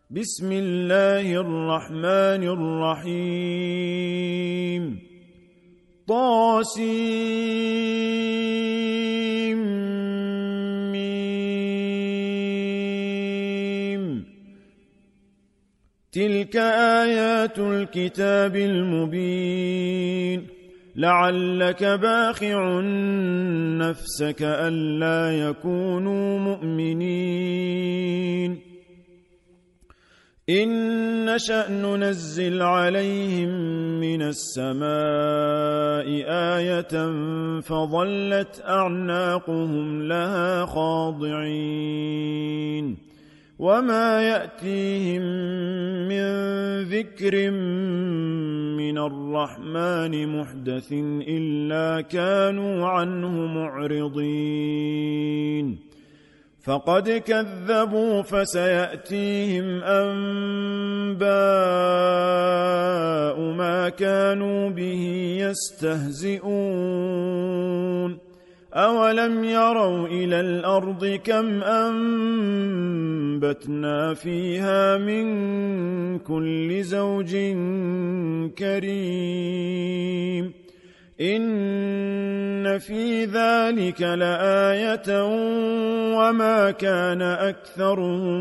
بسم الله الرحمن الرحيم طاسيم تلك آيات الكتاب المبين لعلك باخع نفسك ألا يكونوا مؤمنين إن نشأ ننزل عليهم من السماء آية فظلت أعناقهم لها خاضعين وما يأتيهم من ذكر من الرحمن محدث إلا كانوا عنه معرضين فقد كذبوا فسيأتيهم أنباء ما كانوا به يستهزئون أولم يروا إلى الأرض كم أنبتنا فيها من كل زوج كريم إن في ذلك لآية وما كان أكثرهم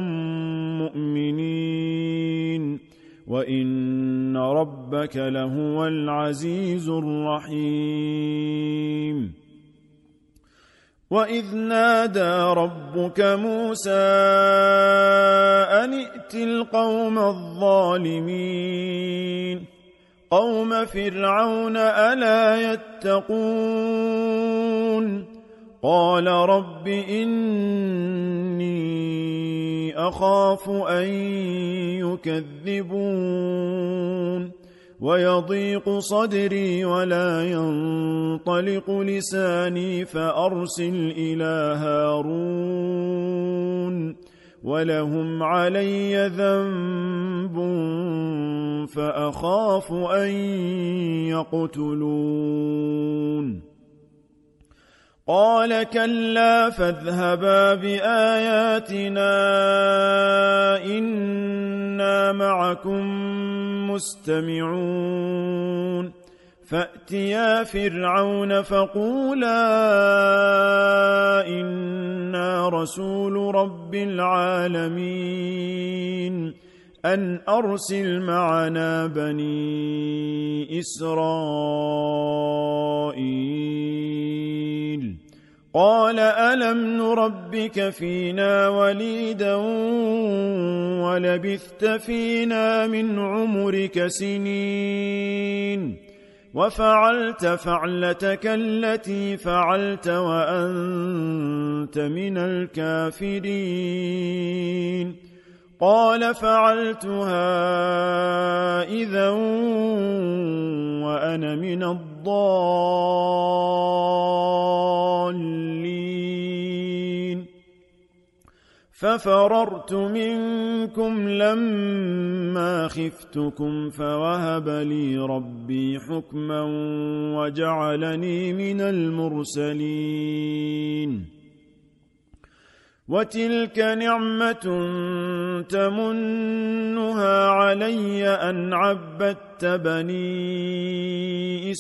مؤمنين وإن ربك لهو العزيز الرحيم وإذ نادى ربك موسى أن ائت القوم الظالمين قوم فرعون ألا يتقون قال رب إني أخاف أن يكذبون ويضيق صدري ولا ينطلق لساني فأرسل إلى هارون ولهم علي ذنب فأخاف أن يقتلون قال كلا فاذهبا بآياتنا إنا معكم مستمعون فأتيا فرعون فقولا إنا رسول رب العالمين أن أرسل معنا بني إسرائيل قال ألم نربك فينا وليدا ولبثت فينا من عمرك سنين وفعلت فعلتك التي فعلت وأنت من الكافرين قال فعلتها إذا وأنا من الضالين ففررت منكم لما خفتكم فوهب لي ربي حكما وجعلني من المرسلين وتلك نعمة تمنها علي أن عبدت بني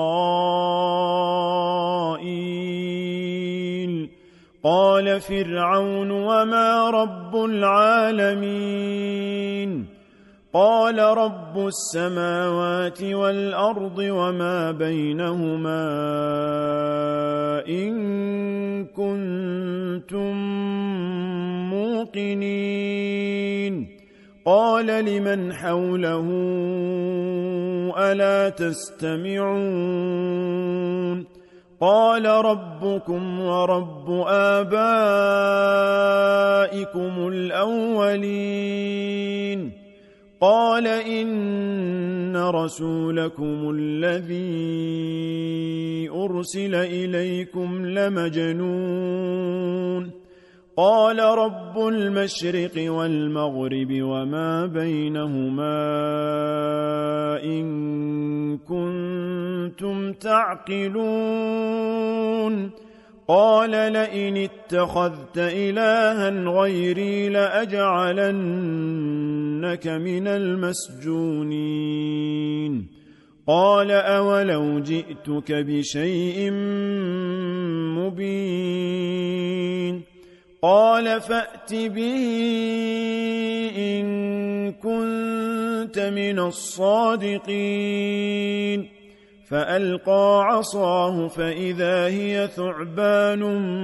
إسرائيل قال فرعون وما رب العالمين قال رب السماوات والأرض وما بينهما إن كنتم موقنين قال لمن حوله ألا تستمعون قال ربكم ورب آبائكم الأولين قال إن رسولكم الذي أرسل إليكم لمجنون قال رب المشرق والمغرب وما بينهما إن كنتم تعقلون قال لئن اتخذت إلها غيري لأجعلن لأجعلنك من المسجونين قال أولو جئتك بشيء مبين قال فأت به إن كنت من الصادقين فألقى عصاه فإذا هي ثعبان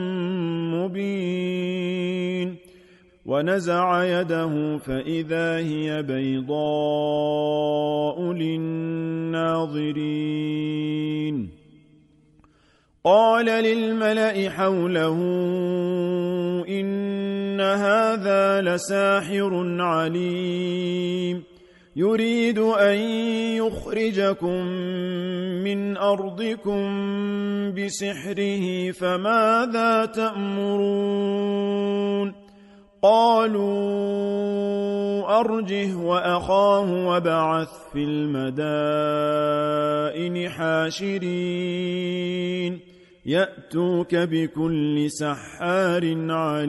مبين ونزع يده فإذا هي بيضاء للناظرين قال للملأ حوله إن هذا لساحر عليم يريد أن يخرجكم من أرضكم بسحره فماذا تأمرون قالوا أرجه وأخاه وابعث في المدائن حاشرين يأتوك بكل سحار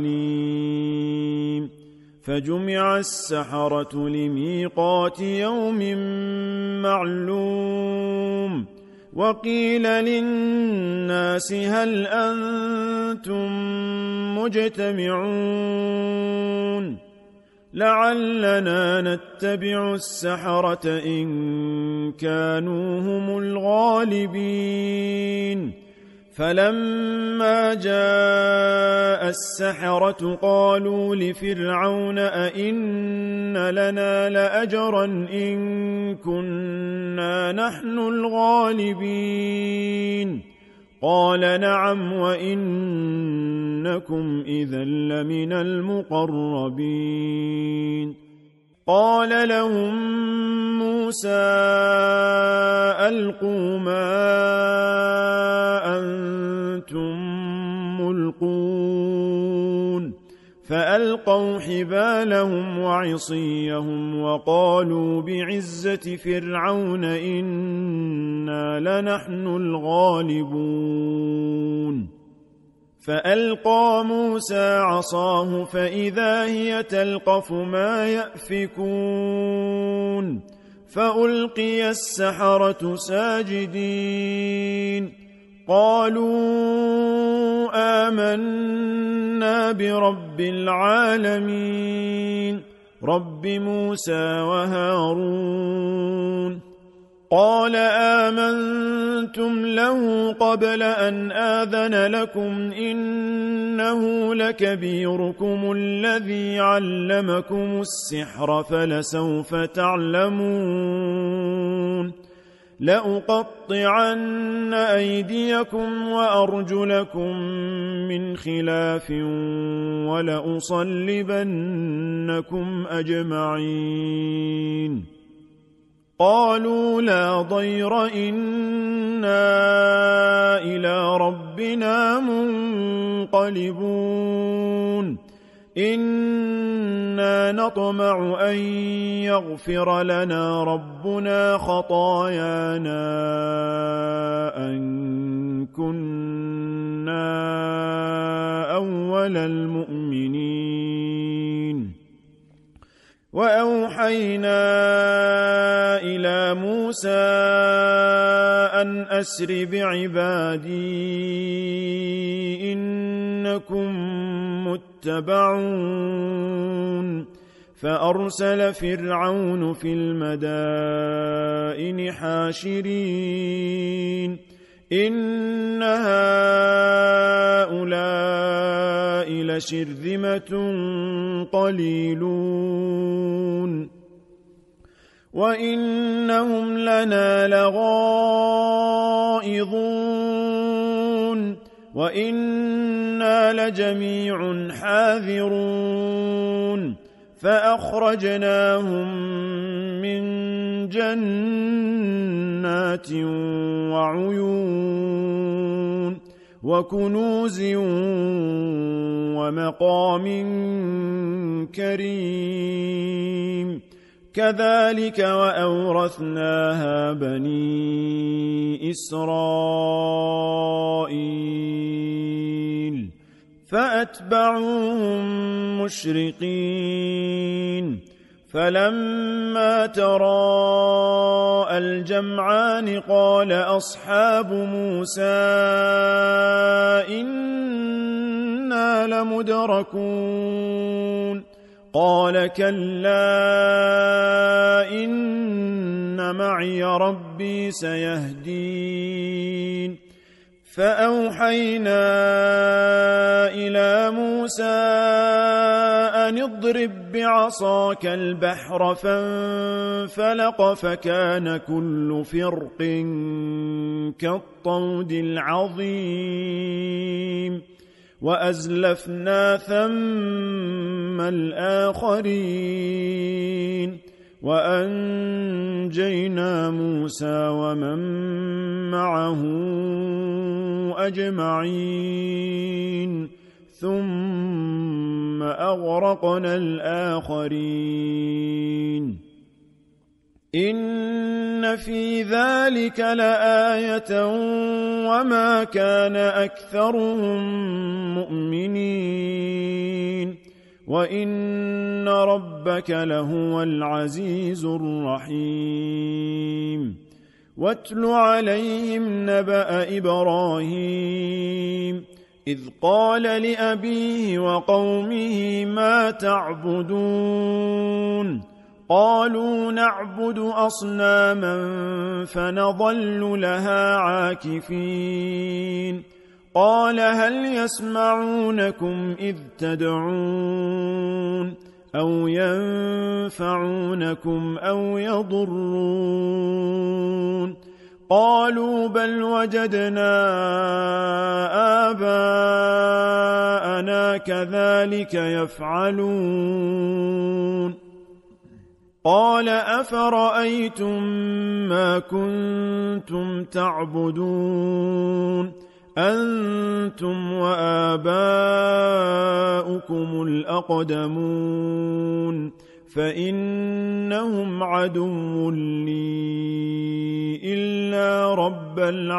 عليم فجمع السحرة لميقات يوم معلوم وقيل للناس هل أنتم مجتمعون لعلنا نتبع السحرة إن كانوا هم الغالبين فلما جاء السحرة قالوا لفرعون أئن لنا لأجرا إن كنا نحن الغالبين قال نعم وإنكم إذا لمن المقربين قال لهم موسى ألقوا ما أنتم ملقون فألقوا حبالهم وعصيهم وقالوا بعزة فرعون إنا لنحن الغالبون فألقى موسى عصاه فإذا هي تلقف ما يأفكون فألقي السحرة ساجدين قالوا آمنا برب العالمين رب موسى وهارون قال آمنتم له قبل أن آذن لكم إنه لكبيركم الذي علمكم السحر فلسوف تعلمون لأقطعن أيديكم وأرجلكم من خلاف ولأصلبنكم أجمعين قالوا لا ضير إنا إلى ربنا منقلبون إنا نطمع أن يغفر لنا ربنا خطايانا أن كنا أول المؤمنين وأوحينا إلى موسى أن أسر بعبادي إنكم متبعون فأرسل فرعون في المدائن حاشرين إن هؤلاء لشرذمة قليلون وإنهم لنا لغائظون وإنا لجميع حاذرون فأخرجناهم من جنات وعيون وكنوز ومقام كريم كذلك وأورثناها بني إسرائيل فأتبعوهم مشرقين فلما تراءى الجمعان قال أصحاب موسى إنا لمدركون قال كلا إن معي ربي سيهدين فأوحينا إلى موسى أن اضرب بعصاك البحر فانفلق فكان كل فرق كالطود العظيم وأزلفنا ثم الآخرين وأنجينا موسى ومن معه أجمعين ثم أغرقنا الآخرين إن في ذلك لآية وما كان أكثرهم مؤمنين وإن ربك لهو العزيز الرحيم واتل عليهم نبأ إبراهيم إذ قال لأبيه وقومه ما تعبدون قالوا نعبد أصناما فنظل لها عاكفين قال هل يسمعونكم إذ تدعون أو ينفعونكم أو يضرون قالوا بل وجدنا آباءنا كذلك يفعلون قال أفرأيتم ما كنتم تعبدون أنتم وآباؤكم الأقدمون فإنهم عدو لي إلا رب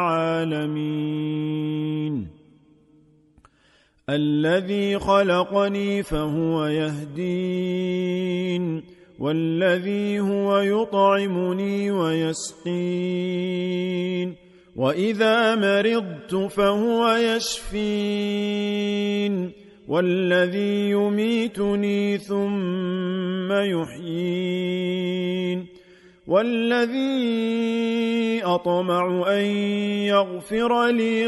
العالمين الذي خلقني فهو يهدين والذي هو يطعمني ويسقين وإذا مرضت فهو يشفين والذي يميتني ثم يحيين والذي أطمع أن يغفر لي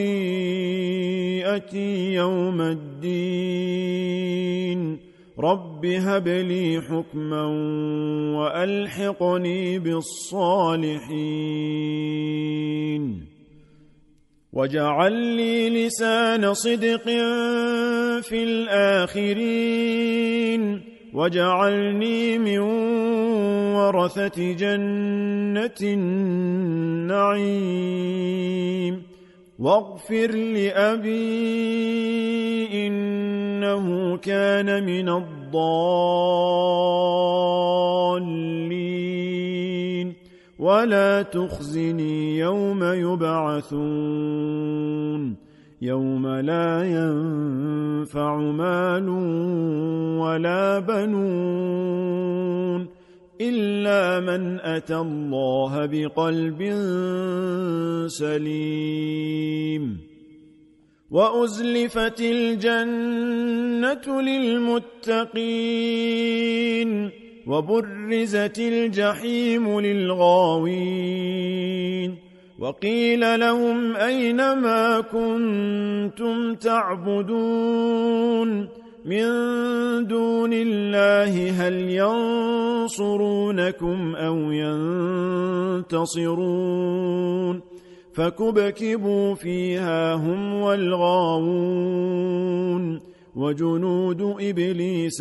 خطيئتي يوم الدين رب هب لي حكما وألحقني بالصالحين واجعل لي لسان صدق في الآخرين واجعلني من ورثة جنة النعيم واغفر لأبي إنه كان من الضالين ولا تخزني يوم يبعثون يوم لا ينفع مال ولا بنون إلا من أتى الله بقلب سليم وأزلفت الجنة للمتقين وبرزت الجحيم للغاوين وقيل لهم أين ما كنتم تعبدون من دون الله هل ينصرونكم أو ينتصرون فكبكبوا فيها هم والغاوون وجنود إبليس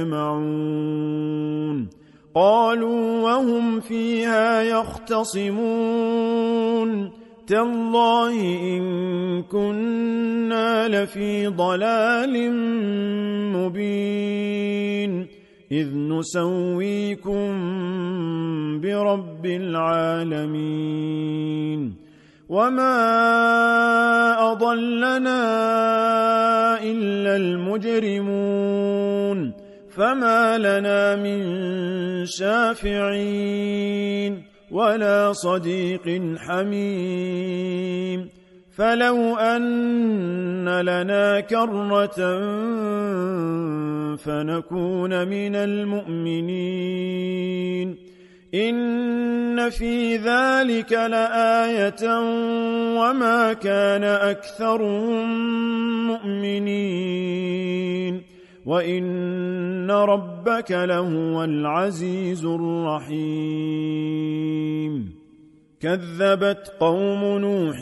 أجمعون قالوا وهم فيها يختصمون تالله إن كنا لفي ضلال مبين إذ نسويكم برب العالمين وما أضلنا إلا المجرمون فما لنا من شافعين ولا صديق حميم فلو أن لنا كرة فنكون من المؤمنين إن في ذلك لآية وما كان أكثرهم مؤمنين وإن ربك لهو العزيز الرحيم كذبت قوم نوح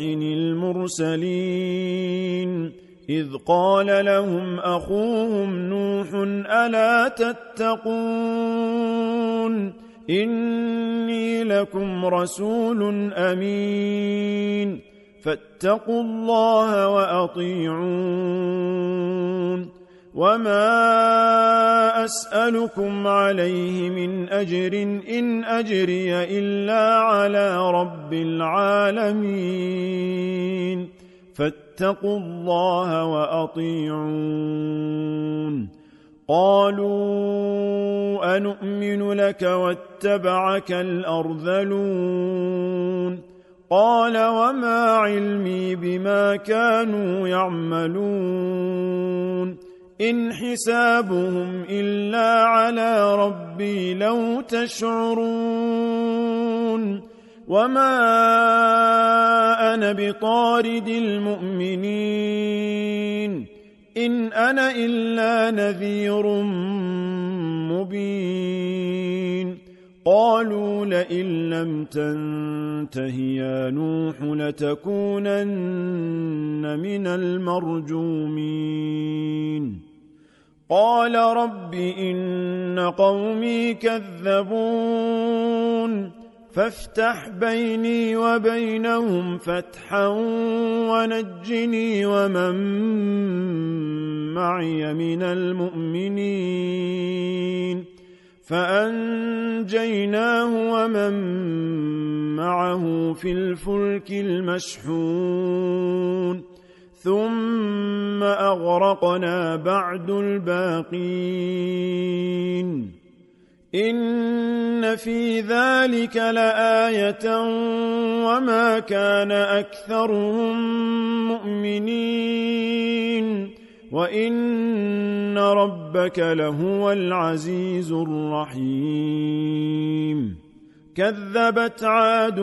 المرسلين إذ قال لهم أخوهم نوح ألا تتقون إني لكم رسول أمين فاتقوا الله وأطيعون وما أسألكم عليه من أجر إن أجري إلا على رب العالمين فاتقوا الله وأطيعون قالوا أنؤمن لك واتبعك الأرذلون قال وما علمي بما كانوا يعملون إن حسابهم إلا على ربي لو تشعرون وما أنا بطارد المؤمنين إن أنا إلا نذير مبين قالوا لئن لم تنته يا نوح لتكونن من المرجومين قال رب إن قومي كذبون فافتح بيني وبينهم فتحا ونجني ومن معي من المؤمنين فأنجيناه ومن معه في الفلك المشحون ثم أغرقنا بعد الباقين إن في ذلك لآية وما كان أكثرهم مؤمنين وإن ربك لهو العزيز الرحيم كذبت عاد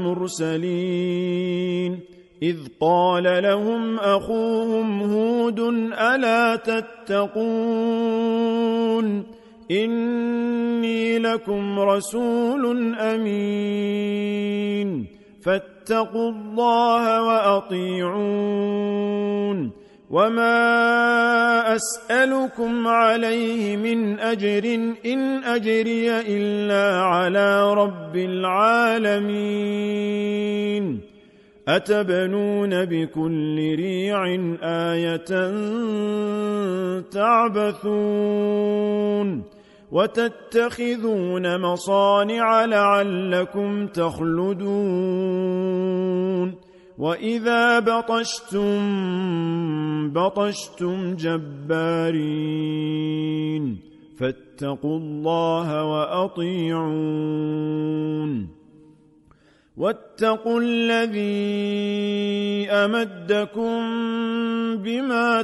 المرسلين إذ قال لهم أخوهم هود ألا تتقون إني لكم رسول أمين فاتقوا الله وأطيعون وما أسألكم عليه من أجر إن أجري إلا على رب العالمين أتبنون بكل ريع آية تعبثون وتتخذون مصانع لعلكم تخلدون وإذا بطشتم جبارين فاتقوا الله وأطيعون واتقوا الذي أمدكم بما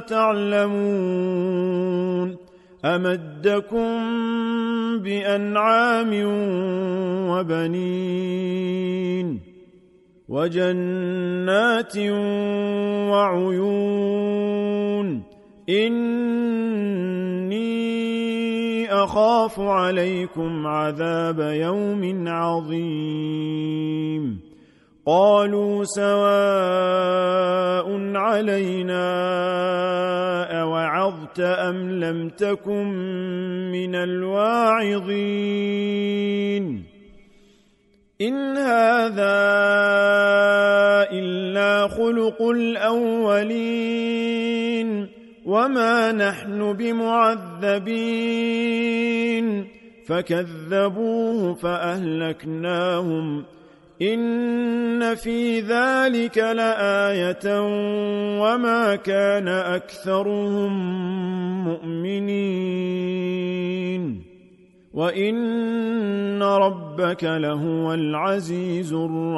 تعلمون أمدكم بأنعام وبنين وجنات وعيون إني أخاف عليكم عذاب يوم عظيم قالوا سواء علينا أوعظت أم لم تكن من الواعظين إن هذا إلا خلق الأولين وما نحن بمعذبين فكذبوه فأهلكناهم إن في ذلك لآية وما كان أكثرهم مؤمنين وإن ربك لهو العزيز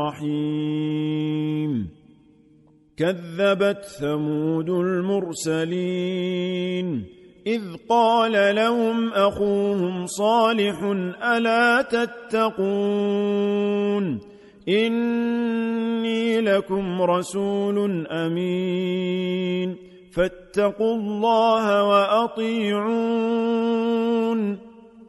الرحيم كذبت ثمود المرسلين إذ قال لهم أخوهم صالح ألا تتقون إني لكم رسول أمين فاتقوا الله وأطيعون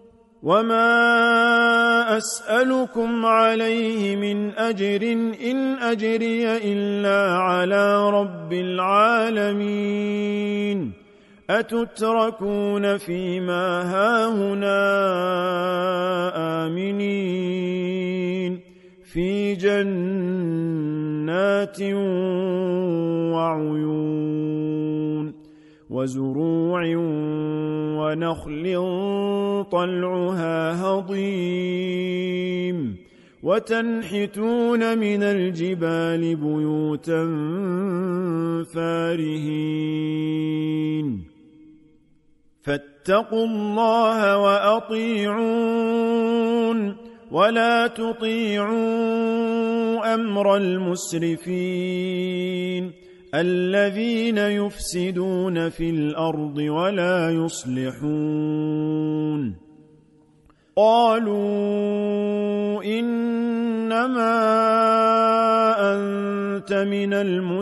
وما أسألكم عليه من أجر إن أجري إلا على رب العالمين أتتركون فيما هاهنا آمنين في جنات وعيون وزروع ونخل طلعها هضيم وتنحتون من الجبال بيوتا فارهين فاتقوا الله وأطيعون ولا تطيعوا أمر المسرفين الذين يفسدون في الأرض ولا يصلحون قالوا إنما أنت من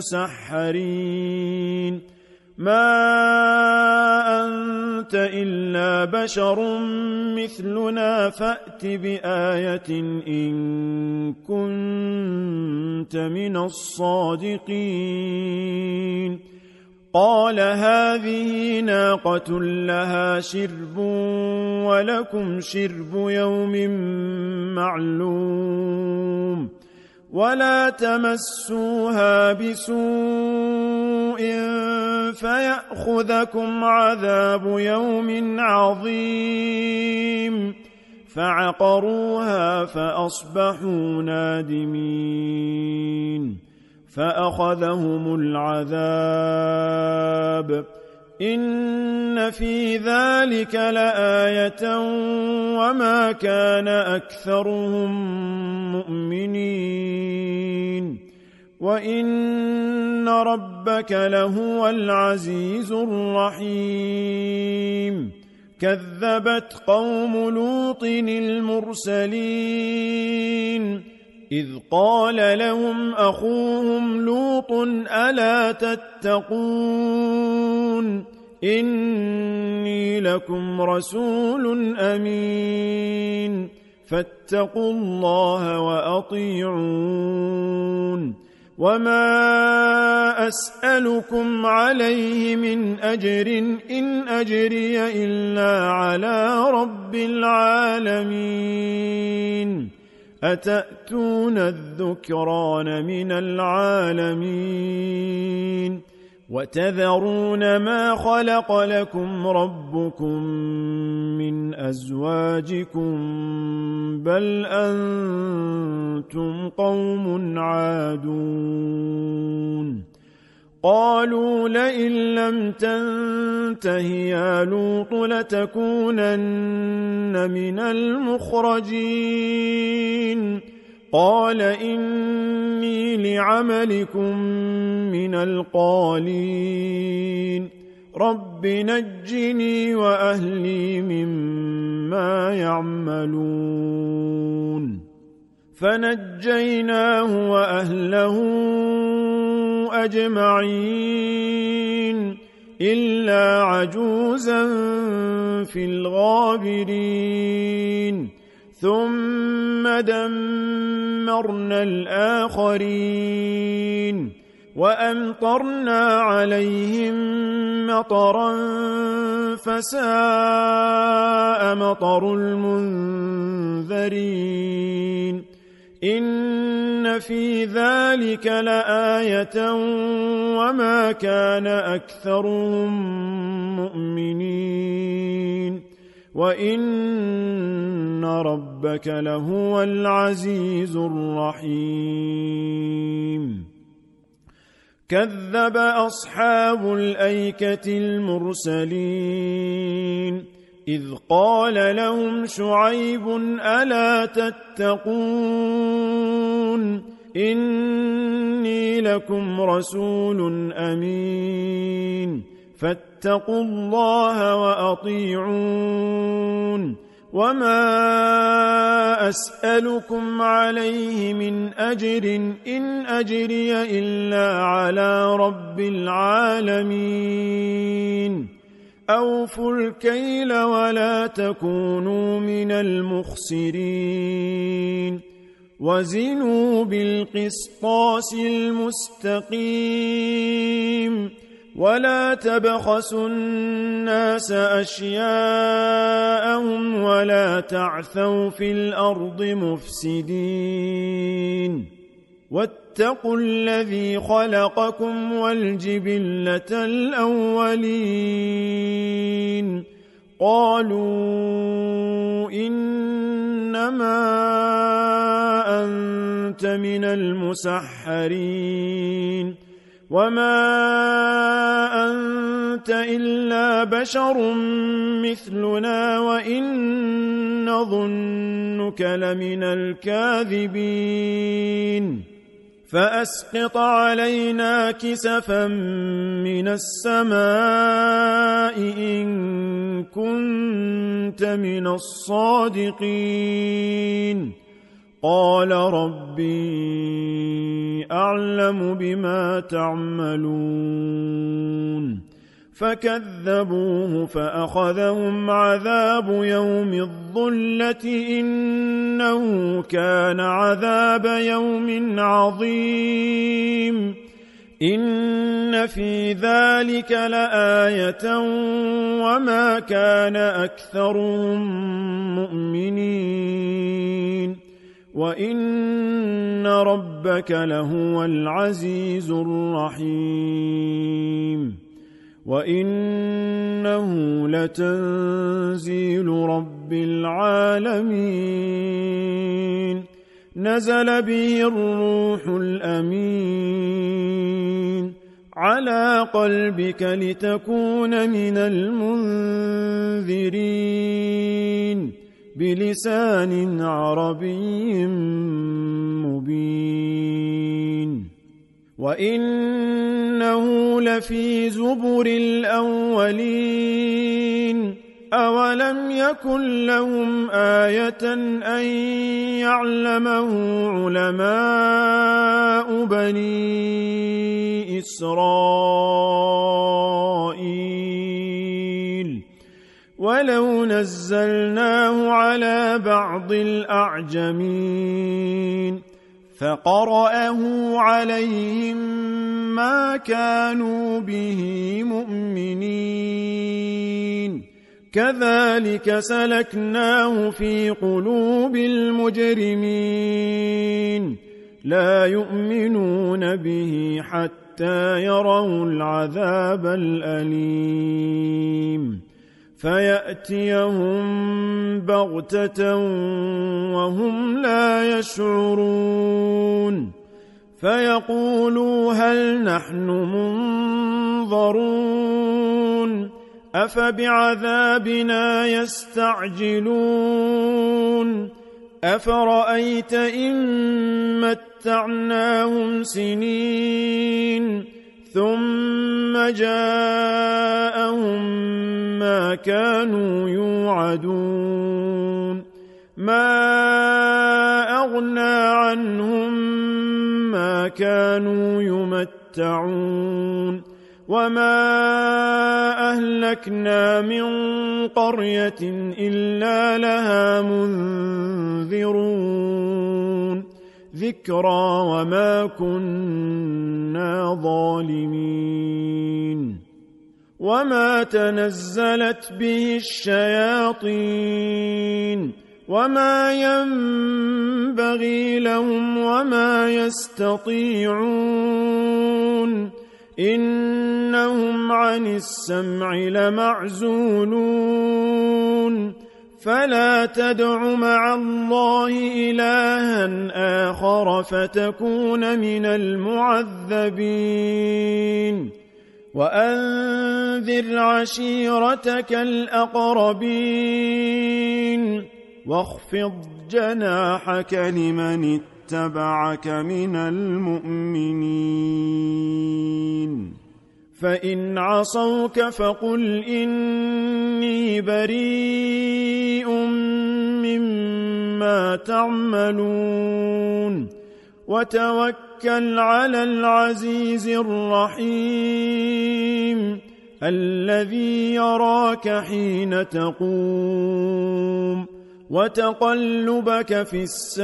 المسحرين ما أنت إلا بشر مثلنا فأت بآية إن كنت من الصادقين قال هذه ناقة لها شرب ولكم شرب يوم معلوم ولا تمسوها بسوء فيأخذكم عذاب يوم عظيم فعقروها فأصبحوا نادمين فأخذهم العذاب إن في ذلك لآية وما كان أكثرهم مؤمنين وإن ربك لهو العزيز الرحيم كذبت قوم لوط المرسلين إذ قال لهم أخوهم لوط ألا تتقون إني لكم رسول أمين فاتقوا الله وأطيعون وما أسألكم عليه من أجر إن أجري إلا على رب العالمين أتأتون الذكران من العالمين وتذرون ما خلق لكم ربكم من أزواجكم بل أنتم قوم عادون قالوا لئن لم تنته يا لوط لتكونن من المخرجين قال إني لعملكم من القالين رب نجني وأهلي مما يعملون فنجيناه وأهله أجمعين إلا عجوزا في الغابرين ثم دمرنا الآخرين وأمطرنا عليهم مطرا فساء مطر المنذرين إن في ذلك لآية وما كان أكثرهم مؤمنين وإن ربك لهو العزيز الرحيم. كذب أصحاب الأيكة المرسلين إذ قال لهم شعيب ألا تتقون إني لكم رسول أمين فاتقوا الله وأطيعون وما أسألكم عليه من أجر إن أجري إلا على رب العالمين أوفوا الكيل ولا تكونوا من المخسرين وزنوا بالقسطاس المستقيم ولا تبخسوا الناس أشياءهم ولا تعثوا في الأرض مفسدين واتقوا الذي خلقكم والجبلة الأولين قالوا إنما أنت من المسحرين وما أنت إلا بشر مثلنا وإن نظنك لمن الكاذبين فأسقط علينا كسفا من السماء إن كنت من الصادقين قال ربي أعلم بما تعملون فكذبوه فأخذهم عذاب يوم الظلة إنه كان عذاب يوم عظيم إن في ذلك لآية وما كان أكثرهم مؤمنين وإن ربك لهو العزيز الرحيم وإنه لتنزيل رب العالمين نزل به الروح الأمين على قلبك لتكون من المنذرين بلسان عربي مبين وإنه لفي زبر الأولين أولم يكن لهم آية أن يعلمه علماء بني إسرائيل ولو نزلناه على بعض الأعجمين فقرأه عليهم ما كانوا به مؤمنين كذلك سلكناه في قلوب المجرمين لا يؤمنون به حتى يروا العذاب الأليم فيأتيهم بغتة وهم لا يشعرون فيقولوا هل نحن منظرون أفبعذابنا يستعجلون أفرأيت إن متعناهم سنين ثم جاءهم ما كانوا يوعدون ما أغنى عنهم ما كانوا يمتعون وما أهلكنا من قرية إلا لها منذرون ذكرى وما كنا ظالمين وما تنزلت به الشياطين وما ينبغي لهم وما يستطيعون إنهم عن السمع لمعزولون فلا تدع مع الله إلها آخر فتكون من المعذبين وأنذر عشيرتك الأقربين واخفض جناحك لمن اتبعك من المؤمنين فإن عصوك فقل إني بريء مما تعملون وتوكل على العزيز الرحيم الذي يراك حين تقوم وتقلبك في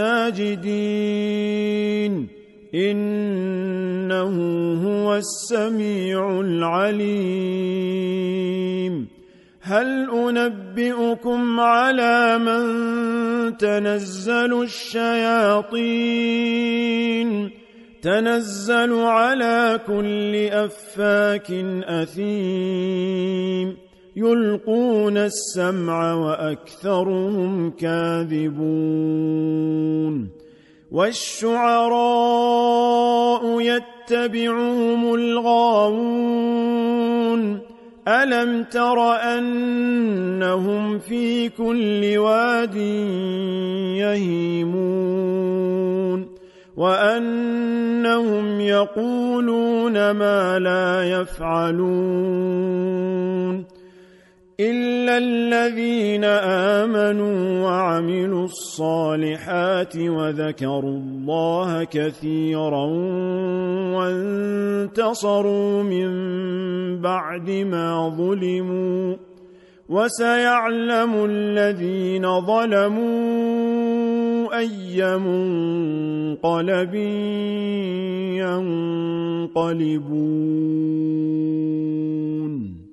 الساجدين إنه هو السميع العليم هل أنبئكم على من تنزل الشياطين تنزل على كل أفاك أثيم يلقون السمع وأكثرهم كاذبون والشعراء يتبعهم الغاوون ألم تر أنهم في كل واد يهيمون وأنهم يقولون ما لا يفعلون إلا الذين آمنوا وعملوا الصالحات وذكروا الله كثيرا وانتصروا من بعد ما ظلموا وسيعلم الذين ظلموا أي منقلب ينقلبون